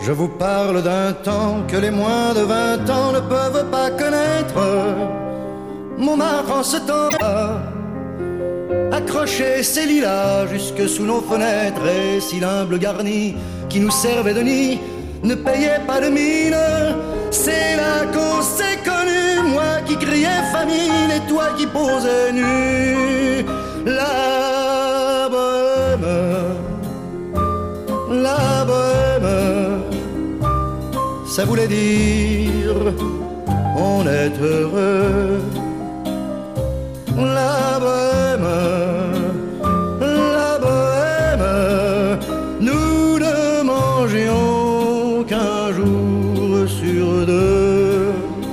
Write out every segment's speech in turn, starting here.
Je vous parle d'un temps que les moins de 20 ans ne peuvent pas connaître. Montmartre en ce temps-là accrochait ses lilas jusque sous nos fenêtres, et si l'humble garni qui nous servait de nid ne payait pas de mine, c'est là qu'on s'est connus, moi qui criais famine et toi qui posais nu. La bohème, la bohème, ça voulait dire on est heureux. La bohème, la bohème, nous ne mangions qu'un jour sur deux.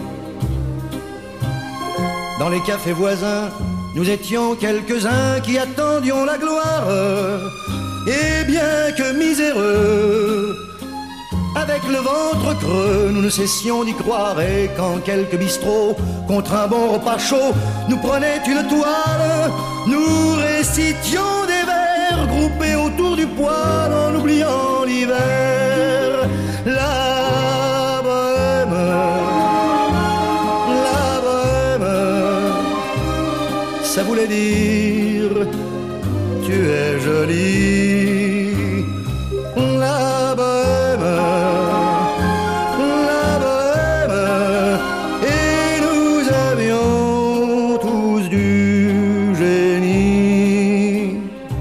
Dans les cafés voisins, nous étions quelques-uns qui attendions la gloire. Et bien que miséreux, avec le ventre creux, nous ne cessions d'y croire. Et quand quelques bistrots, contre un bon repas chaud, nous prenaient une toile, nous récitions des vers groupés autour du poêle en oubliant l'hiver. La bohème, la bohème, ça voulait dire tu es jolie. La bohème, la bohème, et nous avions tous du génie.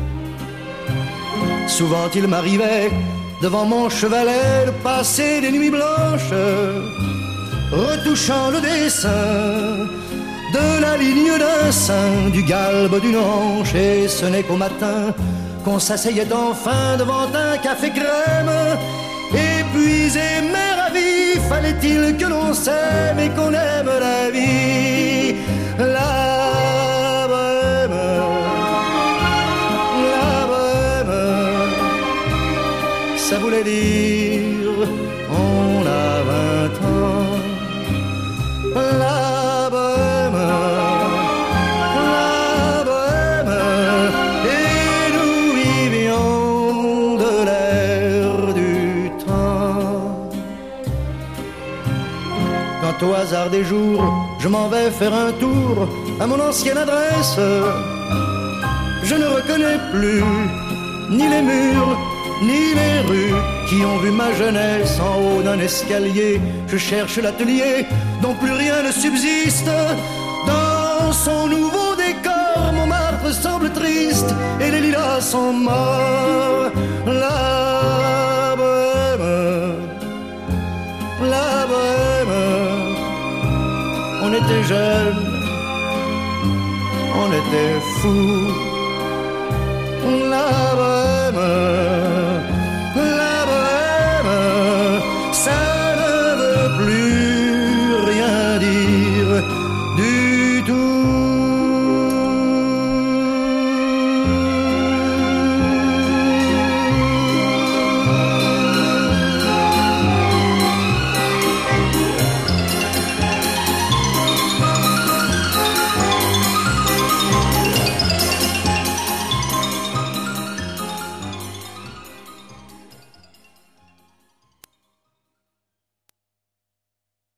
Souvent il m'arrivait devant mon chevalet de passer des nuits blanches, retouchant le dessin de la ligne d'un sein, du galbe d'une hanche, et ce n'est qu'au matin qu'on s'asseyait enfin devant un café crème. Épuisé mais ravi, fallait-il que l'on s'aime et qu'on aime la vie. La bohème, la bohème, ça voulait dire on a 20 ans. La bohème, la bohème, et nous vivions de l'air du temps. Quand au hasard des jours, je m'en vais faire un tour à mon ancienne adresse, je ne reconnais plus ni les murs, ni les rues qui ont vu ma jeunesse en haut d'un escalier. Je cherche l'atelier dont plus rien ne subsiste. Dans son nouveau décor, Montmartre semble triste et les lilas sont morts. La bohème, la bohème, on était jeunes, on était fous.